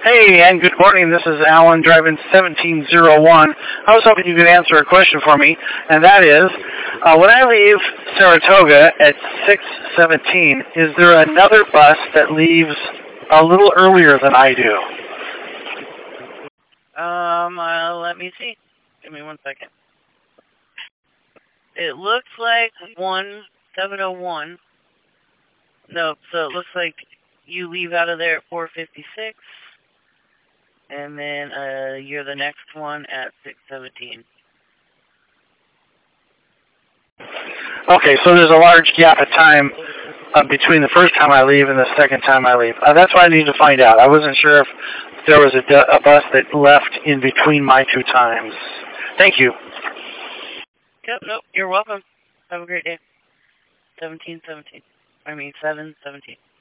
Hey, and good morning. This is Alan driving 1701. I was hoping you could answer a question for me, and that is, when I leave Saratoga at 6:17, is there another bus that leaves a little earlier than I do? Let me see. Give me 1 second. It looks like 1701. No, so it looks like you leave out of there at 4:56, and then you're the next one at 6:17. Okay, so there's a large gap of time between the first time I leave and the second time I leave. That's what I need to find out. I wasn't sure if there was a bus that left in between my two times. Thank you. Yep, nope, you're welcome. Have a great day. 7:17.